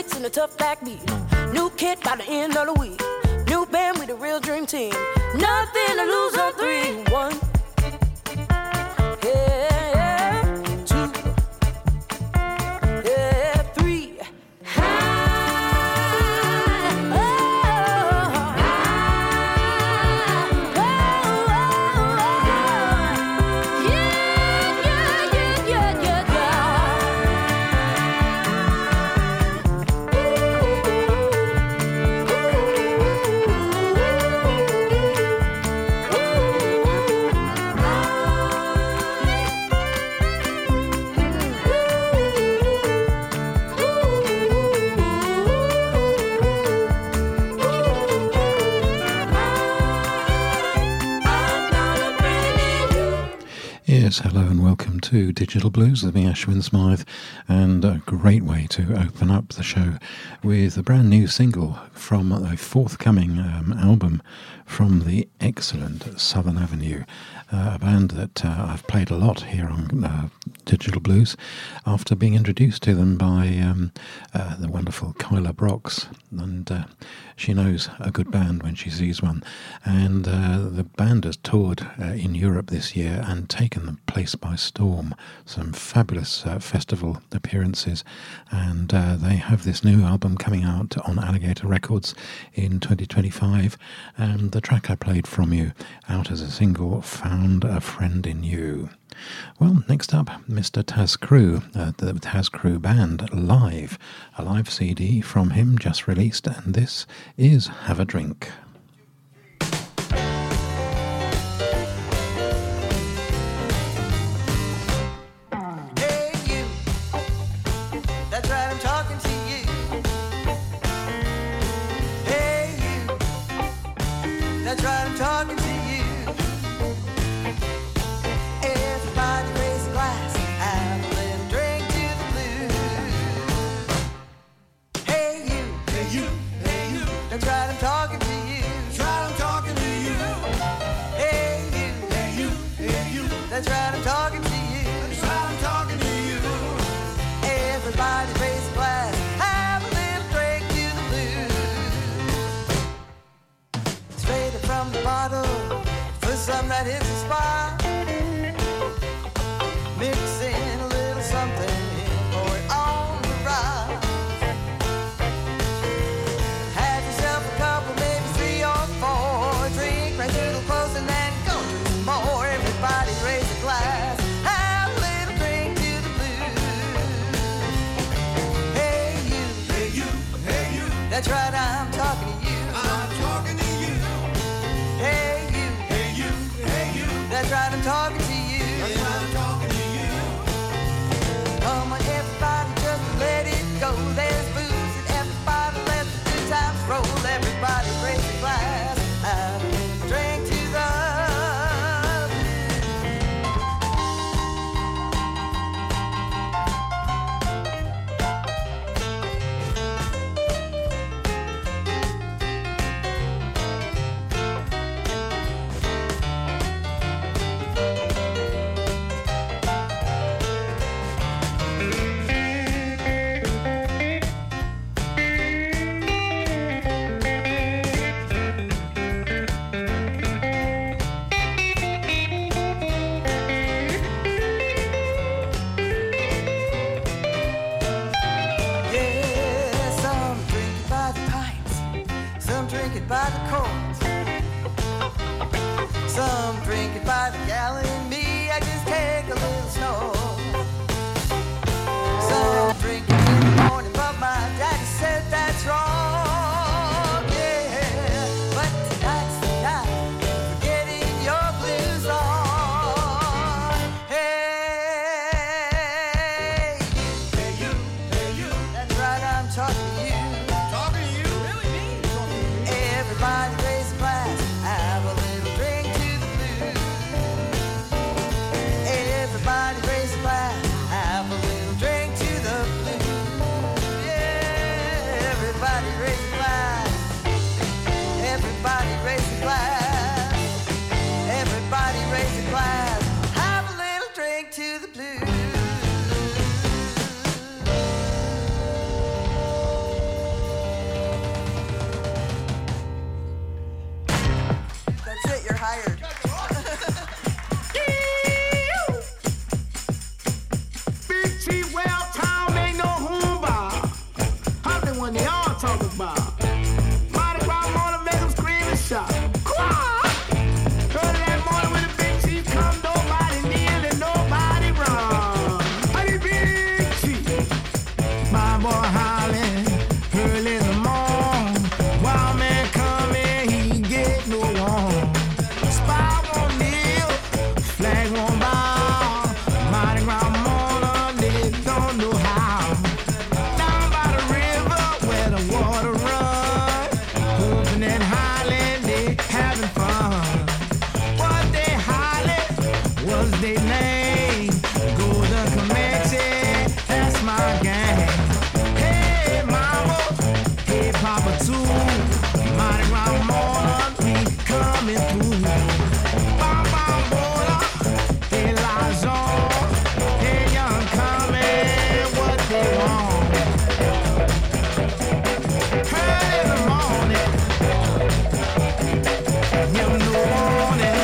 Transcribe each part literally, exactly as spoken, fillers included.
licks and a tough backbeat. New kid by the end of the week. New band with a real dream team. Nothing to lose on three. One. Yeah, two. Yeah, three. High. Oh, high. Oh, oh, oh. Yeah, yeah, yeah, yeah, yeah, Yes, hello and welcome to Digital Blues with me, Ashwin Smythe, and a great way to open up the show with a brand new single from a forthcoming um, album from the excellent Southern Avenue, uh, a band that uh, I've played a lot here on uh, Digital Blues after being introduced to them by um, uh, the wonderful Kyla Brox, and uh, she knows a good band when she sees one, and uh, the band has toured uh, in Europe this year and taken the place by storm. Some fabulous uh, festival appearances, and uh, they have this new album coming out on Alligator Records in twenty twenty-five, and the track I played from you out as a single, Found a Friend in You. Well, next up, Mister Taz Crew, uh, the Taz Crew Band live, a live C D from him just released, and this is Have a Drink. Some that is a spot, mixing a little something for it on the rise. Have yourself a couple, maybe three or four. Drink right through the close and then go do some more. Everybody raise a glass, have a little drink to the blues. Hey you, hey you, hey you. That's right, I'm talking to you. I'm talking to you. Hey. That's right, I'm talking to you. That's right, I'm talking to you. Come on, everybody, just let it go. There's booze and everybody let the good times roll. Everybody raise a glass, have a drink to the by the cords. Some drink it by the gallon. Me, I just take a little snore. Some drink it in the morning, but my daddy said that's wrong. Yeah, but tonight's the night for getting your blues on. Hey, hey you, hey you. That's right, I'm talking to you. Talking to you? Really, me? Everybody raise a glass, have a little drink to the blues. Everybody raise a glass, have a little drink to the blues. Yeah, everybody raise a glass. Everybody raise a glass. Everybody raise a glass, have a little drink to the blues. y'all talking about. Mardi Gras morning make them scream and shout. Early that morning when the big chief come, nobody kneel and nobody run. Honey, big chief, my boy hollering early in the morning. Wild man come in, he ain't get no warm. Spy won't kneel, flag won't bow. Mardi Gras morning, they don't know how. Down by the river where the water run, hooping and hollering, they having fun. What they hollering was their name. Golden Comanche, that's my gang. Hey mama, hey papa too. Mardi Gras morning, we coming through. Bam bam bola, hey Lazon, hey young coming, what they want. Early in the morning, give 'em no warning.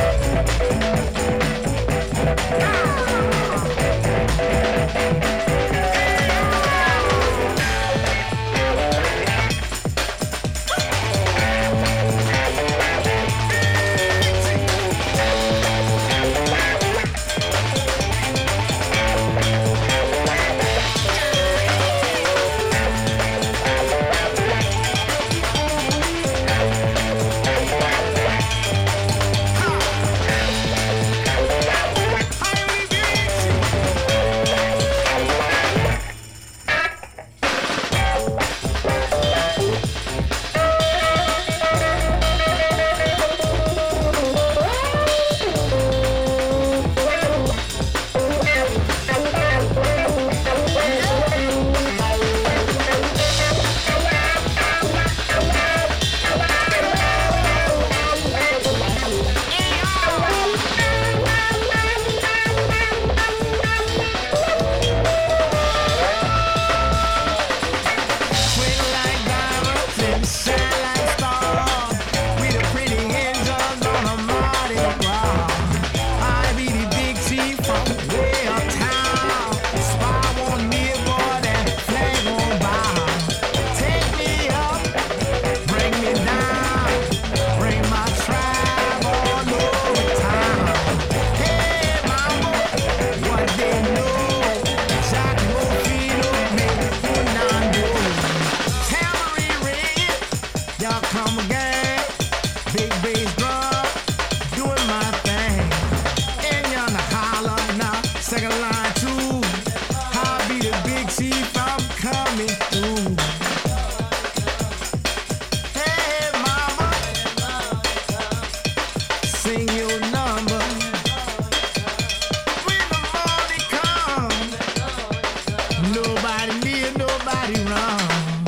Twinkle like diamonds and shine like stars. We the pretty angels on a Mardi Gras. I be the big chief from way uptown. Spy won't kneel, boy, that flag won't bow. Take me up, bring me down, bring my tribe all over town. Hey mama, what they know? Jack Rufino, make Fernando. Tambourine ring, y'all come again. Big bass drum, doing my thing. And y'all to holler now, second line too. I'll be the big chief, I'm coming through. Hey mama, sing your number. When the morning comes, nobody near, nobody wrong.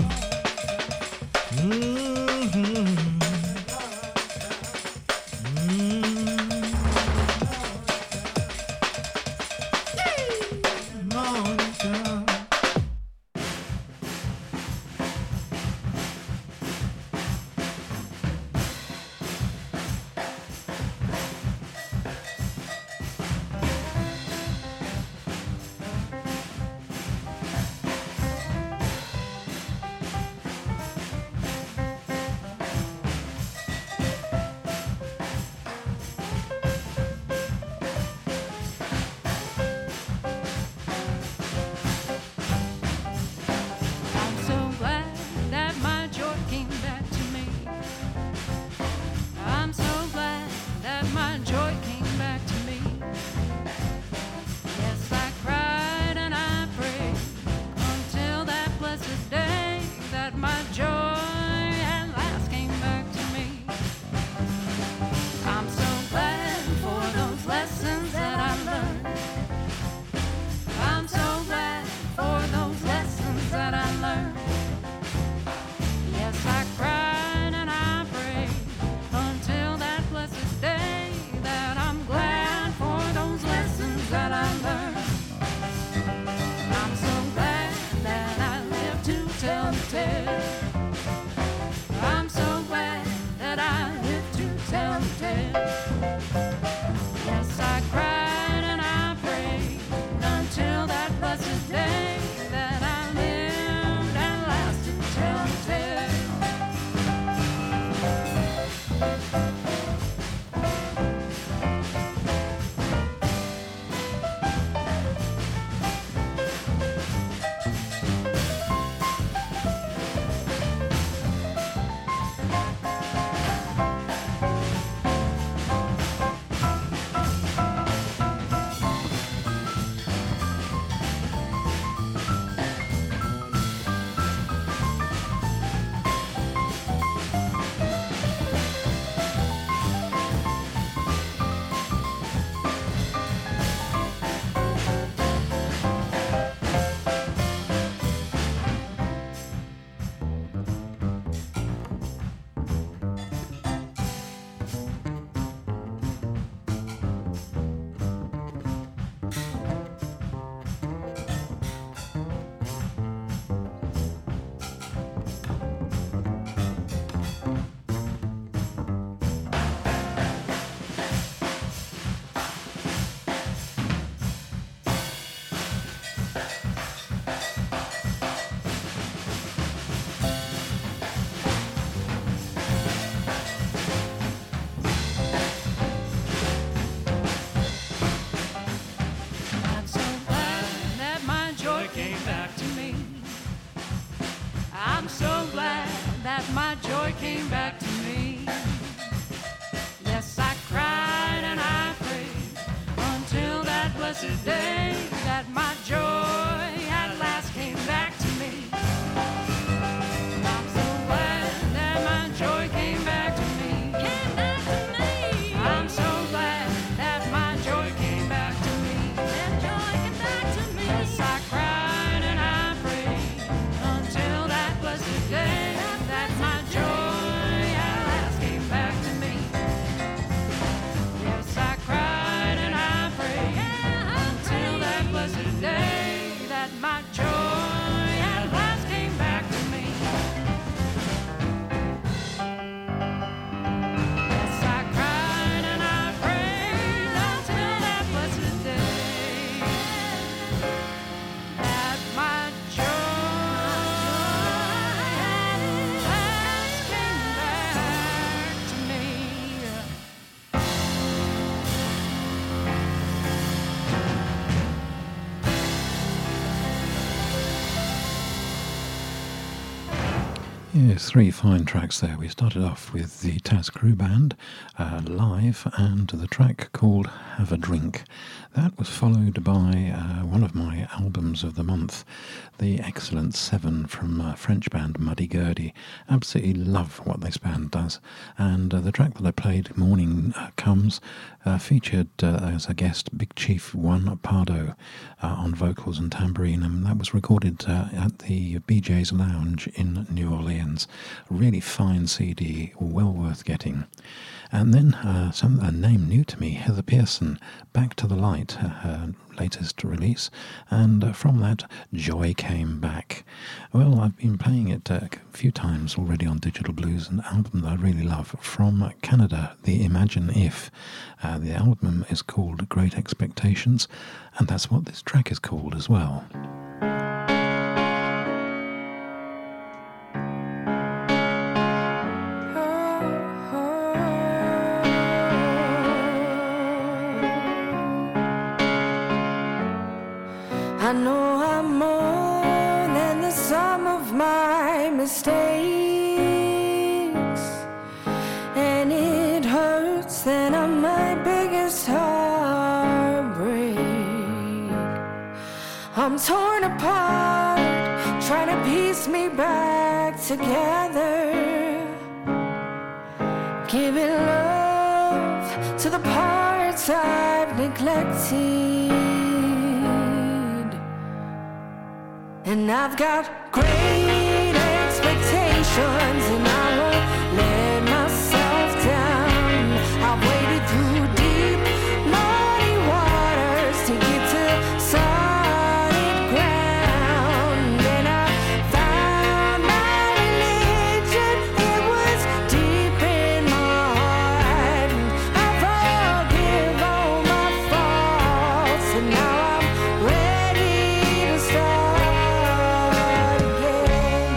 Mm-hmm. Mm-hmm. Morning come. I'm so glad that my joy came back to me. I'm so glad that my joy came back to me. Yes, I cried and I prayed until that blessed day that my joy at last came back to me. I'm so glad for those lessons that I learned. I'm so glad for those lessons that I learned. Yes, I cried and I prayed until that blessed day that I'm glad for those lessons that I learned. I'm so glad that I live to tell the tale. I'm so glad that I live to tell the tale. Yes, I cried and I prayed until that blessed day that I lived and lasted. came back to me. Yes, I cried and I prayed until that blessed day that my joy at last came back to me. I'm so glad that my joy came back to me. Came back to me. I'm so glad that my joy came back to me. That joy came back to me. Yes, I cried and I prayed until that blessed day that my joy at last came back to me. Yes, I cried and I prayed until that blessed day that my joy at last came back to me. Yes, I cried and I prayed until that blessed day that my joy at last came back to me. Yes, three fine tracks there. We started off with the Taz Crew Band uh, live and the track called Have a Drink. That was followed by uh, one of my albums of the month, the excellent Seven from uh, French band Muddy Gurdy. Absolutely love what this band does. And uh, the track that I played, Morning uh, Comes, uh, featured uh, as a guest Big Chief Juan Pardo uh, on vocals and tambourine, and that was recorded uh, at the B J's Lounge in New Orleans. Really fine C D, well worth getting. And then uh, some a name new to me, Heather Pearson, Back to the Light, uh, her latest release, and uh, from that, Joy Came Back. Well, I've been playing it uh, a few times already on Digital Blues, an album that I really love from Canada, the Imagine If. Uh, the album is called Great Expectations, and that's what this track is called as well. I know I'm more than the sum of my mistakes, and it hurts that I'm my biggest heartbreak. I'm torn apart, trying to piece me back together, giving love to the parts I've neglected. And I've got great expectations, and I won't let myself down. I've waded through deep, muddy waters to get to solid ground. And I found my religion, it was deep in my heart. And I forgive all my faults, and now I'm ready to start again.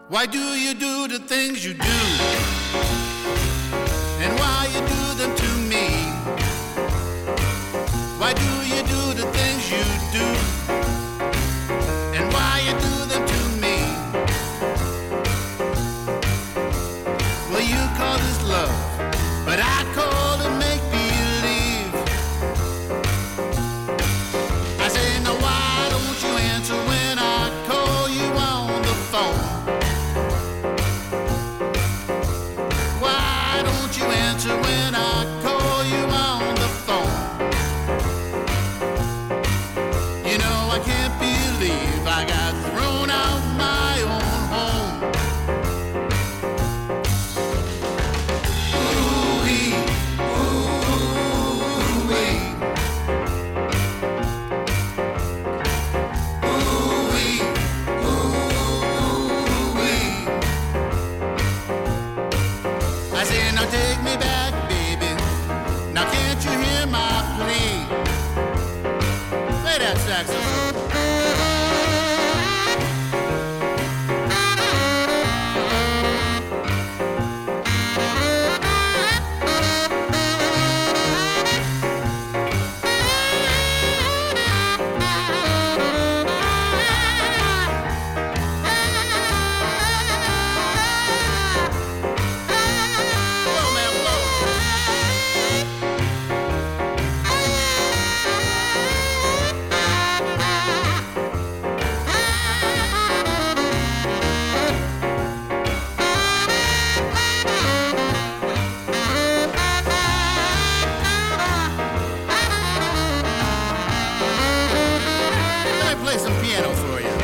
Why do you do the things you do? And why you do them to me? Why do you do the things you do? And why you do them to me? Well, you call this love, but I call it make-believe. I say, now why don't you answer when I call you on the phone? Why don't you answer when I call you on the phone? You know, I can't believe I got thrown out my own home. Ooh-wee, ooh-wee. Ooh-wee, ooh-wee. I say, now take me back, baby. Now can't you hear my plea? Play that saxophone. Whoa, man, whoa. Let me play some piano for you.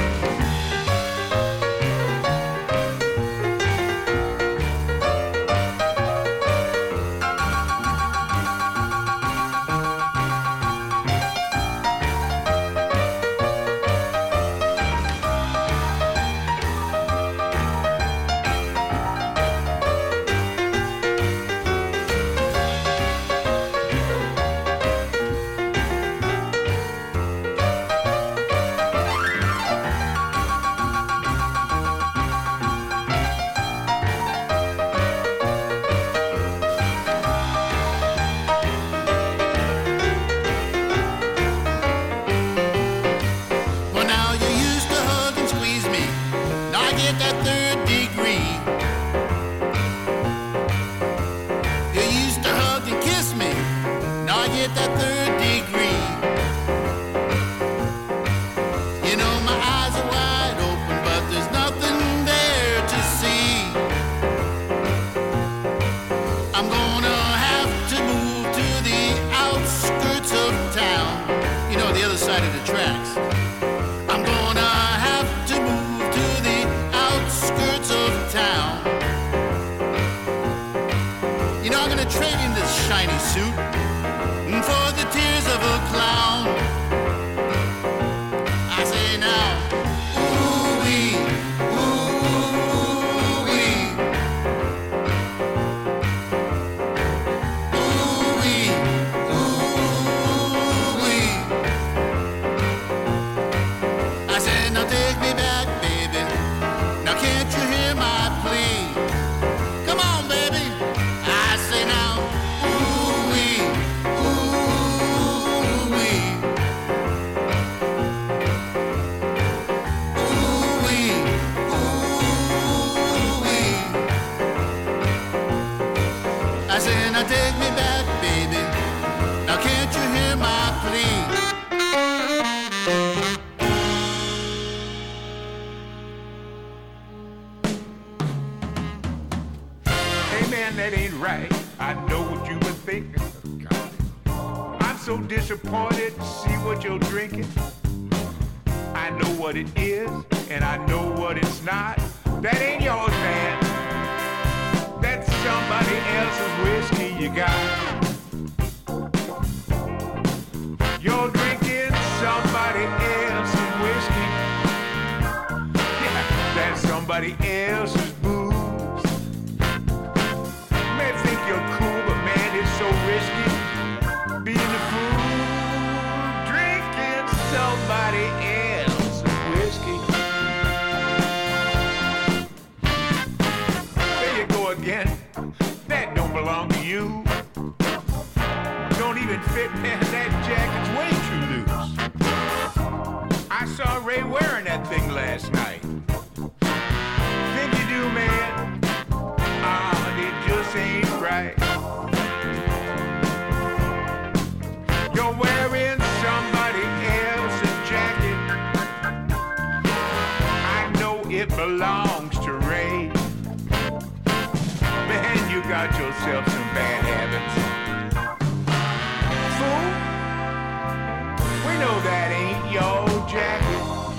Well, now you used to hug and squeeze me. Now I get that third degree. You used to hug and kiss me. Now I get that third degree. You know, my eyes are wide open, but there's nothing there to see. I'm gonna have to move to the outskirts of town. You know, the other side of the tracks. I'm gonna have to move to the outskirts of town. You know, I'm gonna trade in this shiny suit for the tears of a clown. I say now, ooh-wee, ooh-wee. Ooh-wee, ooh-wee. I said, now take me back, baby. Now can't you hear my plea? Come on, baby. I say now, ooh-wee, ooh-wee. Ooh-wee, ooh-wee. I said, now take me back, baby. Now can't you hear my plea? Hey man, that ain't right. I know what you've been thinking. I'm so disappointed to see what you're drinking. I know what it is, and I know what it's not. That ain't yours, man. That's somebody else's whiskey you got. You're drinking somebody else's whiskey. Yeah, that's somebody else's booze. May think you're cool, but man, it's so risky. Being the fool, drinking somebody else's whiskey. it belongs to Ray. Man, you got yourself some bad habits. Fool, we know that ain't your jacket.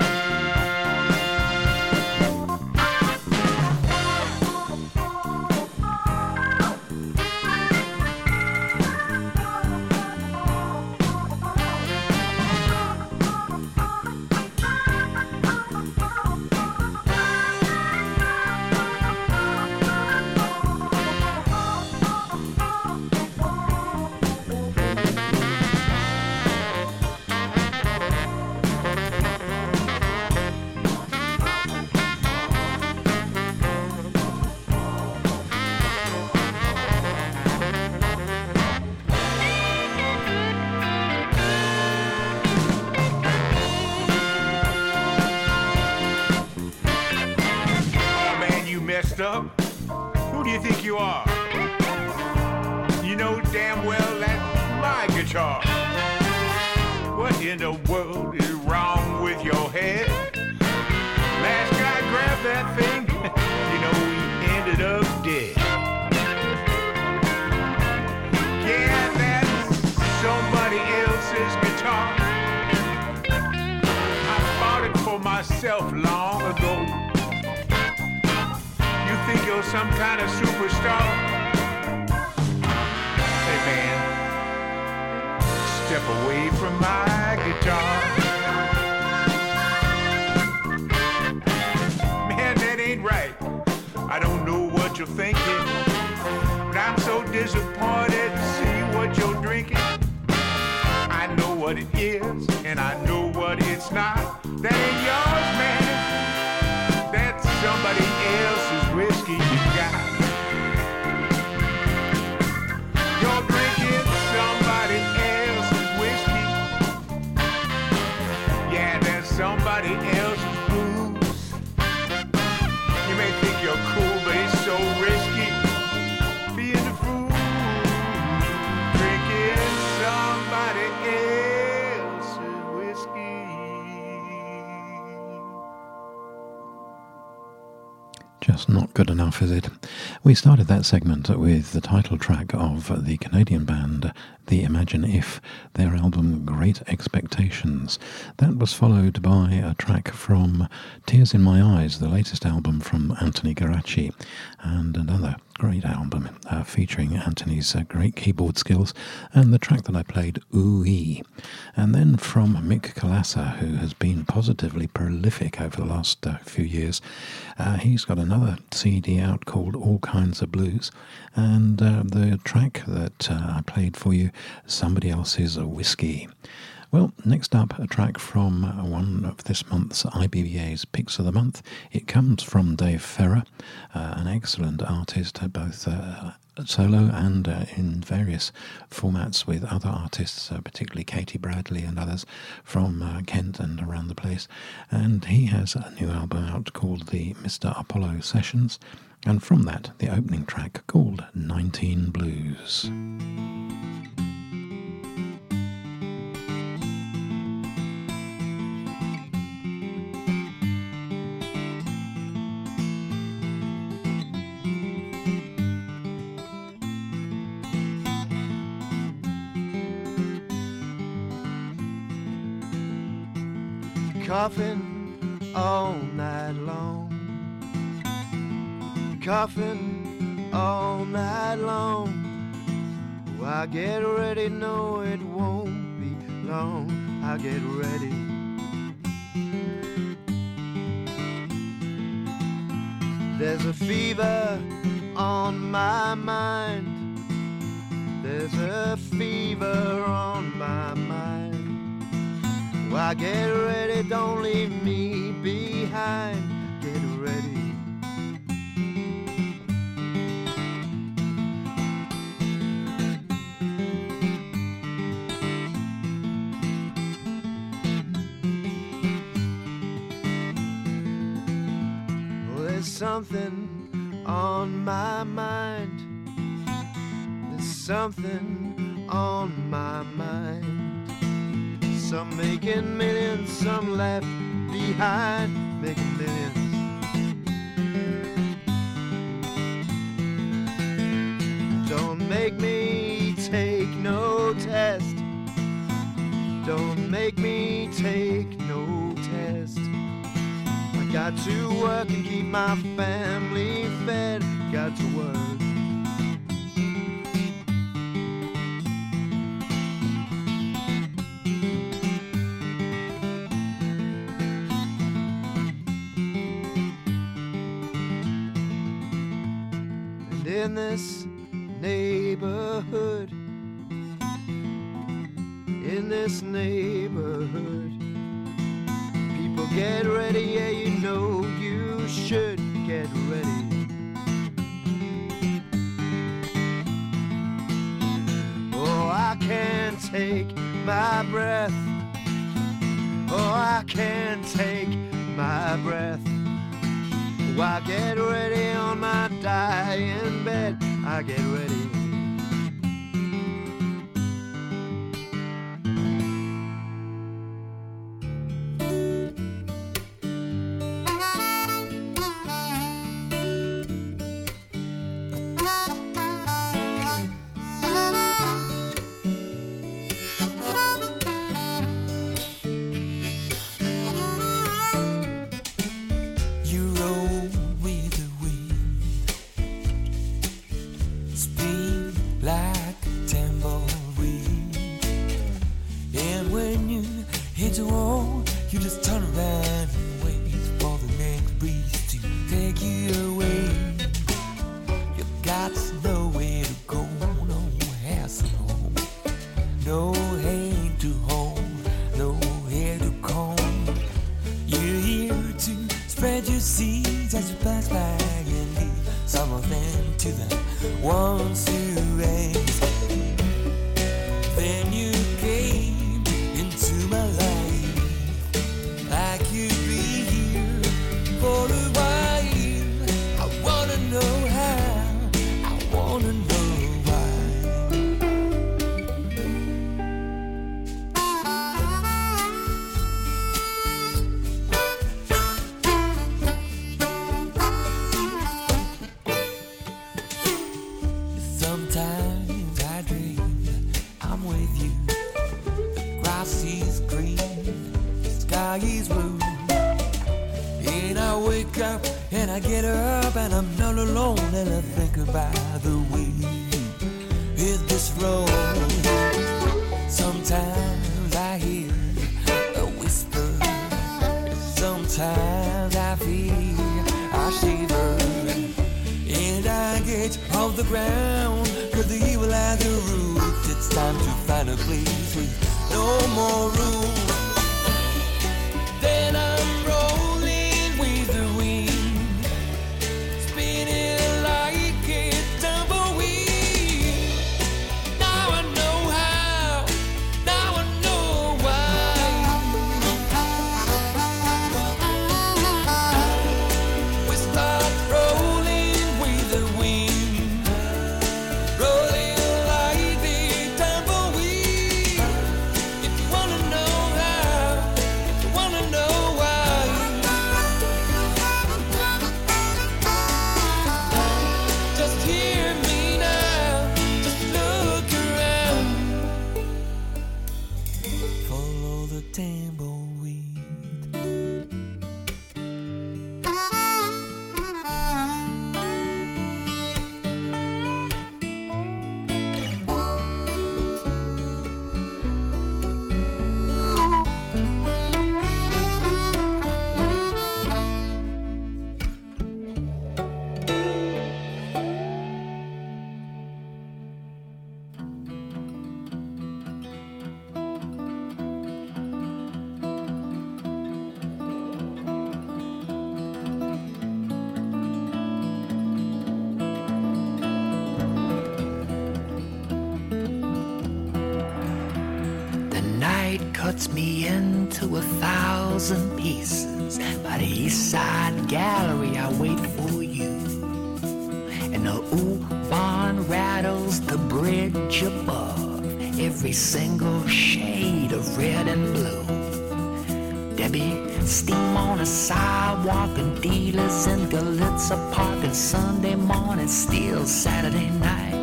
Up? Who do you think you are? You know damn well that's my guitar. What in the world is wrong with your head? Last guy grabbed that thing, you know he ended up dead. Yeah, that's somebody else's guitar. I bought it for myself long ago. Think you're some kind of superstar? Hey man, step away from my guitar. Man, that ain't right. I don't know what you're thinking, but I'm so disappointed to see what you're drinking. I know what it is, and I know what it's not. That ain't yours, man. That's somebody else's whiskey you got. You're drinking somebody else's whiskey. Yeah, that's somebody else's booze. You may think you're cool, but it's so risky being a fool. Drinking somebody else's whiskey. Just not good enough, is it? We started that segment with the title track of the Canadian band The Imagine If, their album Great Expectations. That was followed by a track from Tears in My Eyes, the latest album from Anthony Garaci, and another great album uh, featuring Anthony's uh, great keyboard skills, and the track that I played, Ooh-Ee. And then from Mick Kolassa, who has been positively prolific over the last uh, few years, uh, he's got another C D out called All Kinds of Blues, and uh, the track that uh, I played for you, Somebody Else's Whiskey. Well, next up, a track from one of this month's I B B A's Picks of the Month. It comes from Dave Ferrer, uh, an excellent artist, both uh, solo and uh, in various formats with other artists, uh, particularly Katie Bradley and others from uh, Kent and around the place. And he has a new album out called the Mister Apollo Sessions, and from that, the opening track called nineteen Blues. Coughing all night long, coughing all night long. Oh, I get ready, no it won't be long. I get ready. There's a fever on my mind. There's a fever on my mind. Well, get ready, don't leave me behind. Get ready. Oh, there's something on my mind. There's something on my mind. Some making millions, some left behind, making millions. Got to work and keep my family fed. Got to work. And in this neighborhood, in this neighborhood, people get ready, yeah, you know you should get ready. Oh, I can't take my breath. Oh, I can't take my breath. Oh, I get ready on my dying bed. I get ready. Cuts me into a thousand pieces. By the East Side Gallery, I wait for you. And the U-Bahn rattles the bridge above, every single shade of red and blue. There be steam on the sidewalk and dealers in Galitza Park, and Sunday morning, still Saturday night.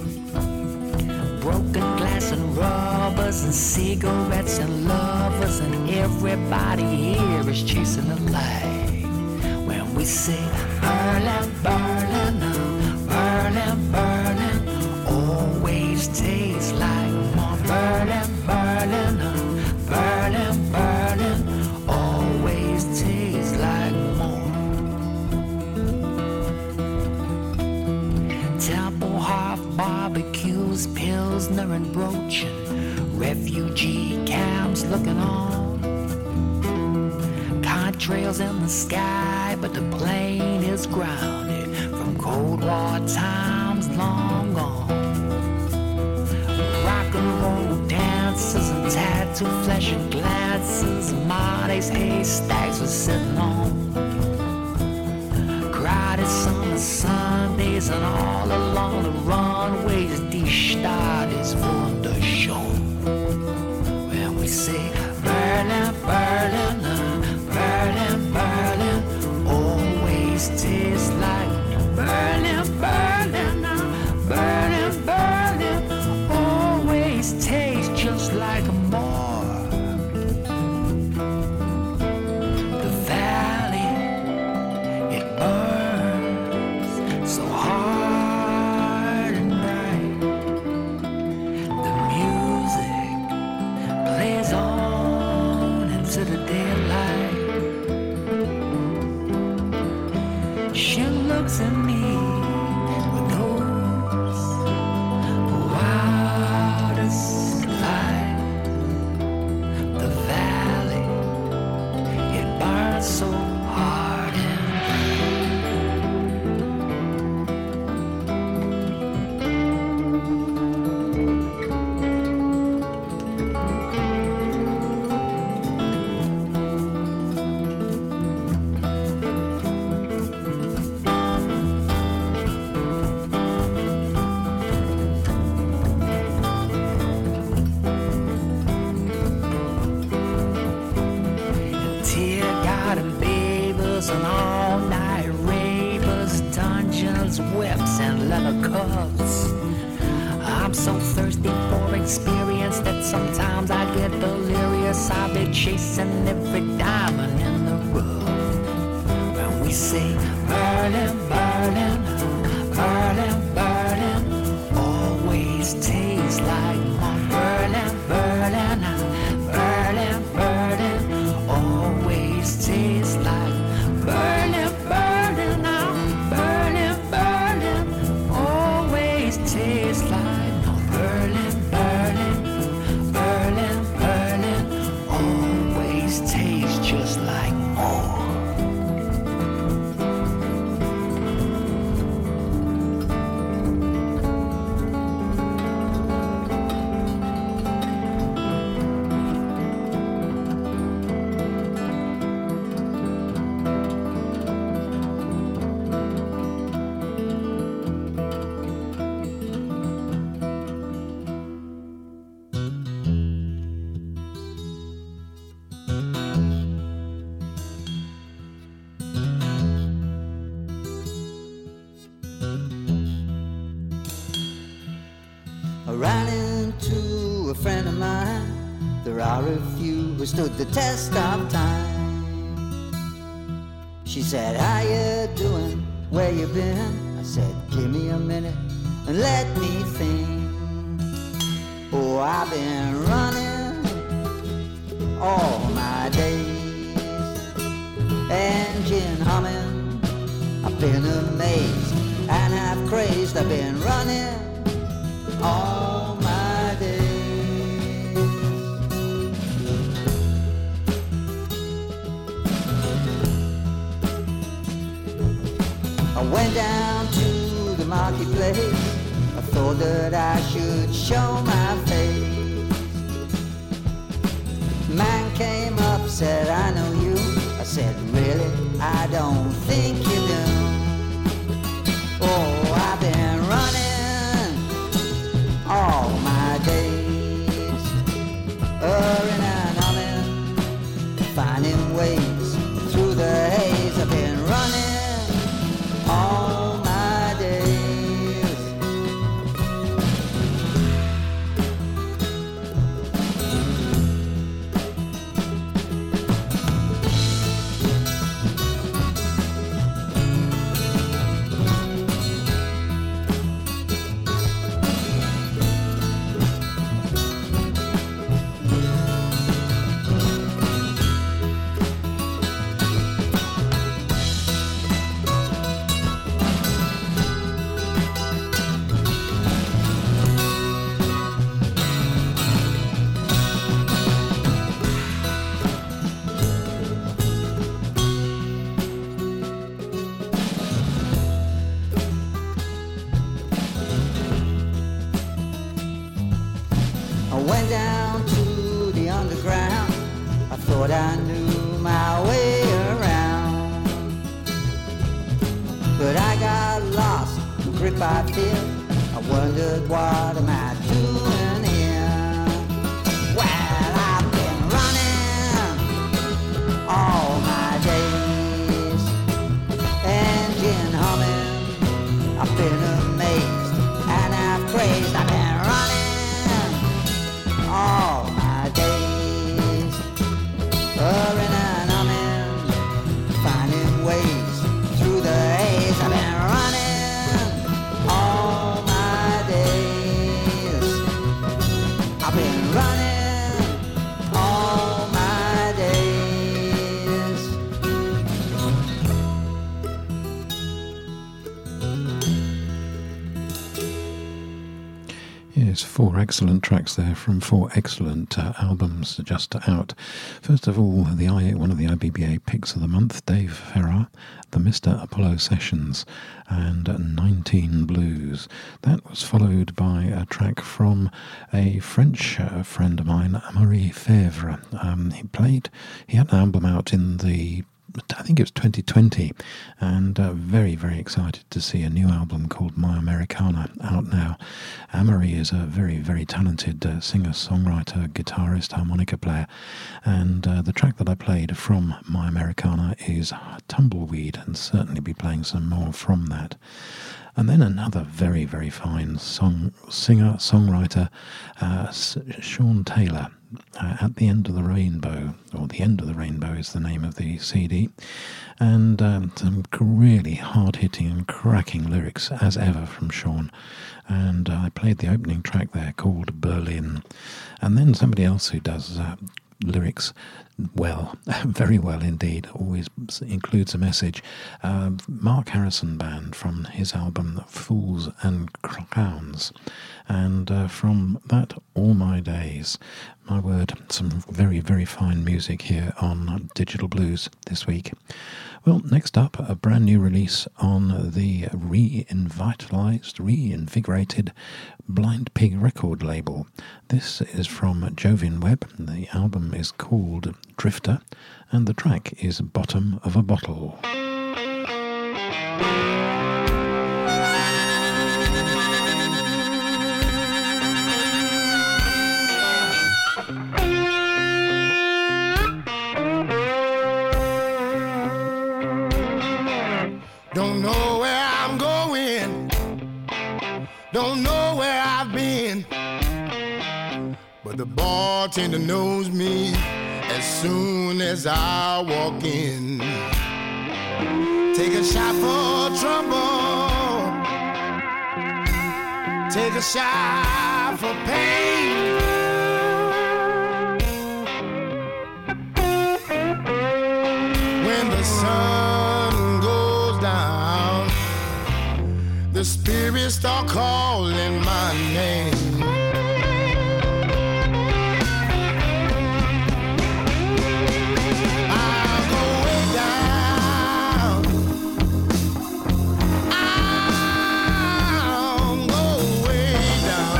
Broken glass and rubbers and cigarettes and lovers, and everybody here is chasing the light. we say Berlin, Berlin, Berlin, Berlin, always tastes like more. Berlin, Berlin, Berlin, Berlin, always tastes like more. Temple Hof barbecues, Pilsner and Broachin', refugee camps looking on. Contrails in the sky, but the plane is grounded from Cold War times long gone. Rock and roll dances and tattoo flesh and glances, Marty's haystacks were sitting on. Crowded summer Sundays and all along the runways, die Stadt ist wunderschön. When we say Berlin, Berlin, Berlin, Berlin, always tastes like Berlin, Berlin, Berlin, Berlin, always tastes just like more. The valley, it burns so hard and bright. The music plays on into the daylight. She looks at me with those wildest eyes. The valley, it burns so hard and tear-garden babies and all-night ravers, dungeons, whips, and leather cups. I'm so thirsty for experience that sometimes I get delirious. I've been chasing every diamond in the rough. When we say Berlin, Berlin, Berlin, Berlin, always tastes like more. Berlin, Berlin, Berlin, Berlin, always tastes like Berlin, Berlin, Berlin, Berlin, always tastes like no. Berlin, Berlin, Berlin, Berlin, always tastes just like more. I ran into a friend of mine. There are a few who stood the test of time. She said, how you doing? Where you been? I said, give me a minute and let me think. Oh, I've been running all my days, engine humming. I've been amazed and half crazed. I've been running all my days. I went down to the marketplace. I thought that I should show my face. Man came up, said, I know you. I said, really? I don't think you do. Oh, I've been running all my days, hurrying and humming, finding ways through the haze. I've been running all my days. went down to the underground. I thought I knew my way around, but I got lost, gripped by fear. I wondered what am I doing here? Well, I've been running all my days, engine humming. I've been amazed and I've praised. I've been running all my days, hurrying and humming, finding ways through the haze. I've been running all my days. I've been running all my days. Yes, four excellent tracks there from four excellent uh, albums just out. First of all, the I, one of the I B B A picks of the month, Dave Ferrar, the Mister Apollo Sessions, and nineteen Blues. That was followed by a track from a French uh, friend of mine, Marie Fèvre. Um, he played, he had an album out in the I think it was twenty twenty, and uh, very, very excited to see a new album called My Americana out now. Amory is a very, very talented uh, singer, songwriter, guitarist, harmonica player, and uh, the track that I played from My Americana is Tumbleweed, and certainly be playing some more from that. And then another very, very fine song singer, songwriter, uh, Sean Taylor. Uh, At the End of the Rainbow, or The End of the Rainbow is the name of the C D, and um, some really hard-hitting and cracking lyrics as ever from Sean. And uh, I played the opening track there called Berlin, and then somebody else who does uh, lyrics well, very well indeed, always includes a message. Uh, Mark Harrison Band from his album Fools and Clowns, and uh, from that, All My Days. My word, some very, very fine music here on Digital Blues this week. Well, next up, a brand new release on the re-invitalized, reinvigorated Blind Pig record label. This is from Jovin Webb. The album is called Drifter, and the track is Bottom of a Bottle. Don't know where I'm going, don't know where I've been, but the bartender knows me as soon as I walk in. Take a shot for trouble, take a shot for pain. When the sun goes down, the spirits start calling my name. I'll go way down, I'll go way down.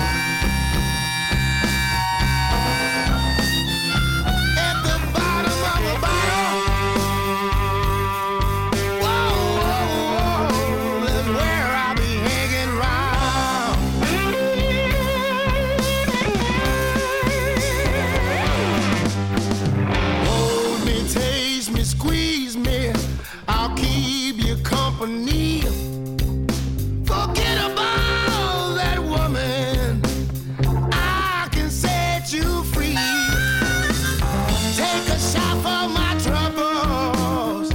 At the bottom of the bottle, whoa, whoa, whoa, that's where I'll be hanging round. Hold me, taste me, squeeze me, I'll keep you company. Forget about that woman, I can set you free. Take a shot for my troubles,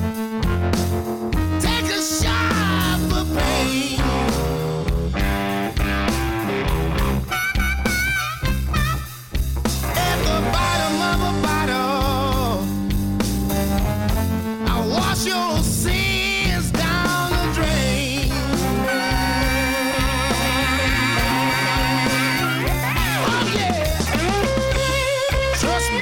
take a shot for pain. At the bottom of a bottle, I wash your sins down the drain. Oh yeah, trust me.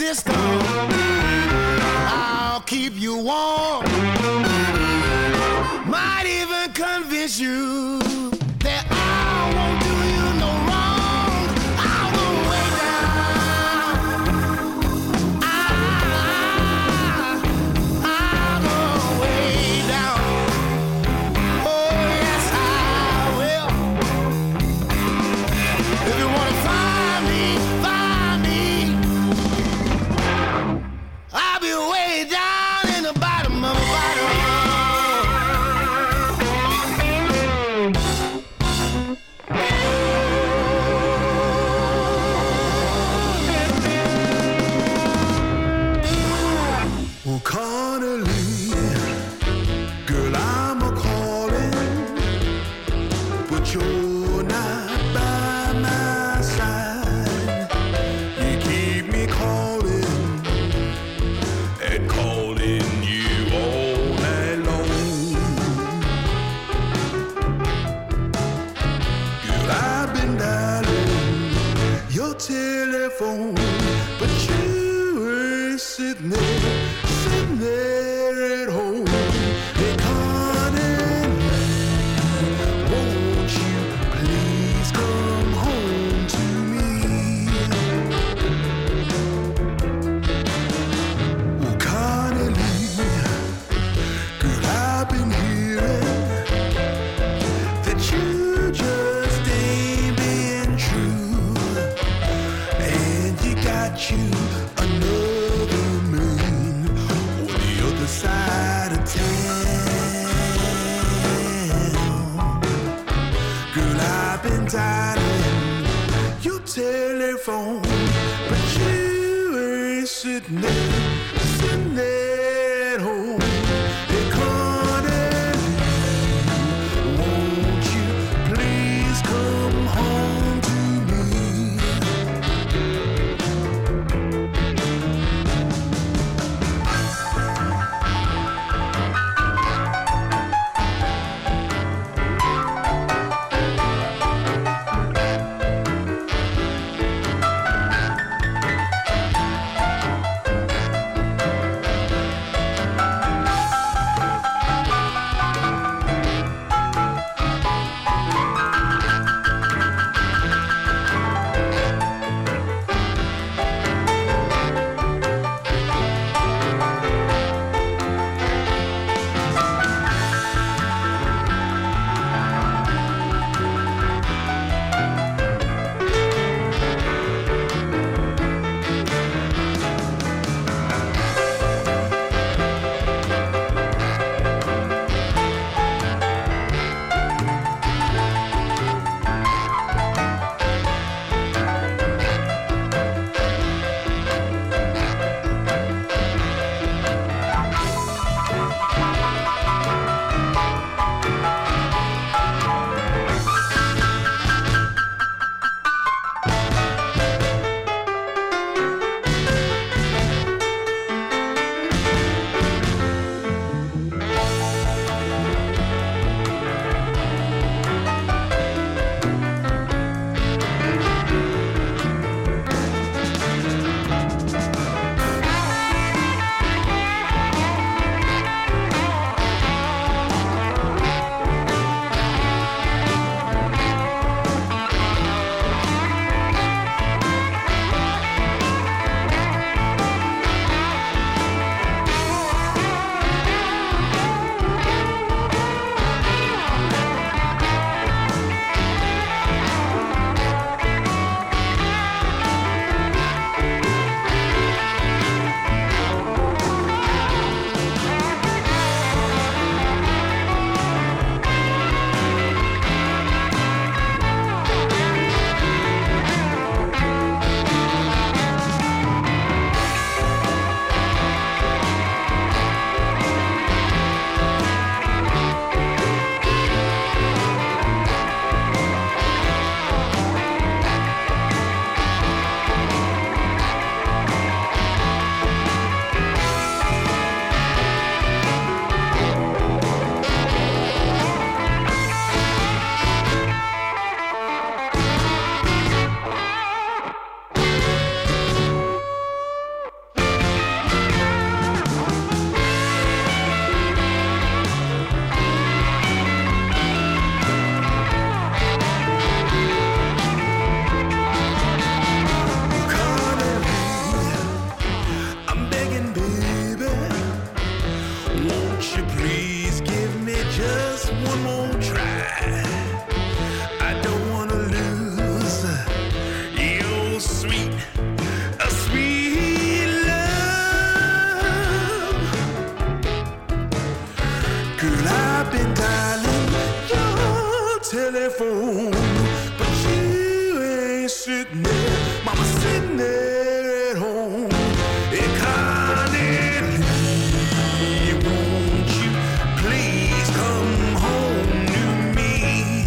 system. I'll keep you warm. Might even convince you that I won't do you no wrong. I won't wait down. I, I, I'm way down. Oh yes, I will. If you wanna find me, find me. I'll be way down in the bottom of the bottom. Oh, Connolly, girl, I'm a calling, but you're not by my side. You keep me calling and calling you all night long. Girl, I've been dialing your telephone, but you ain't sitting there, sitting there at home. Hey, Connie, won't you please come home to me? Oh, Connie, girl, I've been hearing that you just ain't being true, and you got you another man on the other side of town. Girl, I've been dialing your telephone, but you ain't sitting there, sitting there at home. Hey, Connie, won't you please come home to me? one more try. I don't wanna lose your sweet, a sweet love. Girl, I've been dialing your telephone, but you ain't sitting there, mama sitting there at home. Hey, Connie, won't you please come home to me?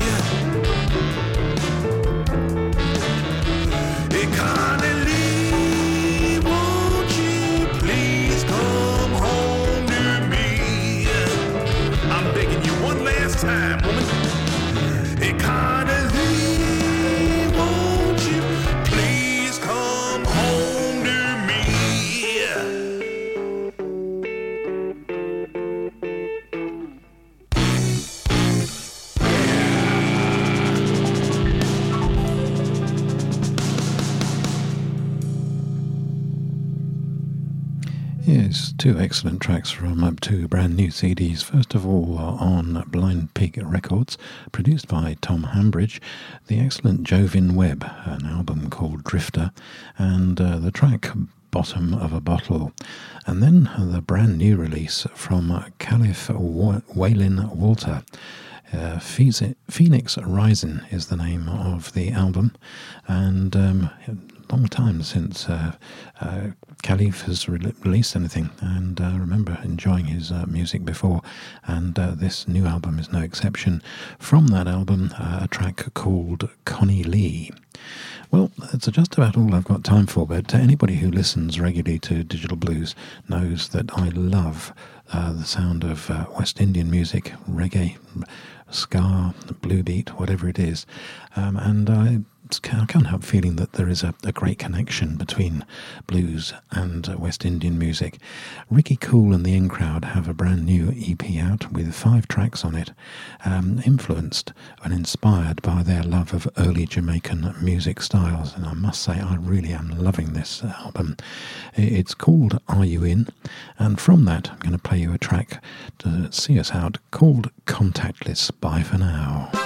Hey, Connie, won't you please come home to me? I'm begging you one last time, woman. Hey, Connie, won't you please come home to me? Yes, two excellent tracks from uh, two brand new C Ds. First of all, uh, on Blind Pig Records, produced by Tom Hambridge, the excellent Jovin Webb, an album called Drifter, and uh, the track Bottom of a Bottle. And then uh, the brand new release from uh, Caliph Wa- Waylon Walter. Uh, Phoenix Rising is the name of the album, and um, long time since uh, uh, Caliph has re- released anything, and I uh, remember enjoying his uh, music before, and uh, this new album is no exception. From that album, uh, a track called Connie Lee. Well, that's just about all I've got time for, but anybody who listens regularly to Digital Blues knows that I love uh, the sound of uh, West Indian music, reggae, ska, blue beat, whatever it is, um, and I I can't help feeling that there is a, a great connection between blues and uh, West Indian music. Ricky Cool and the In Crowd have a brand new E P out with five tracks on it, um, influenced and inspired by their love of early Jamaican music styles, and I must say I really am loving this album. It's called Are You In? And from that I'm going to play you a track to see us out called Contactless. Bye for now.